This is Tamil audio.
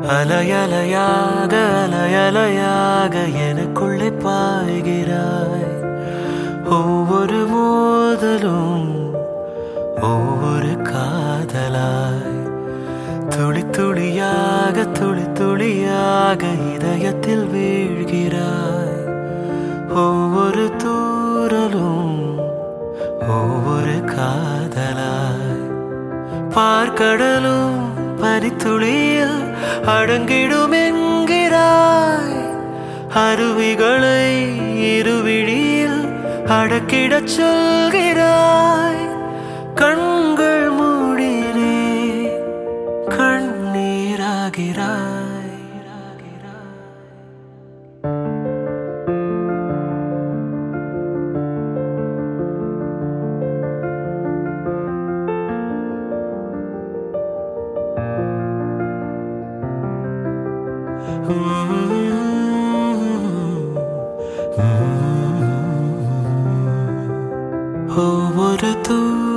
அலையலையாக அலையலையாக எனக்குள்ளே பாய்கிறாய். ஒவ்வொரு மோதலும் ஒவ்வொரு காதலாய், துளி துளியாக துளி துளியாக இதயத்தில் வீழ்கிறாய். ஒவ்வொரு தூரலும் ஒவ்வொரு காதலாய், பார்க்கடலும் பனித்துளியில் அடங்கிடும் என்கிறாய். அருவிகளை இருவிழியில் அடக்கிடச் சொல்கிறாய். கண்கள் மூடினே கண்ணீராகிறாய். ஒவ்வொரு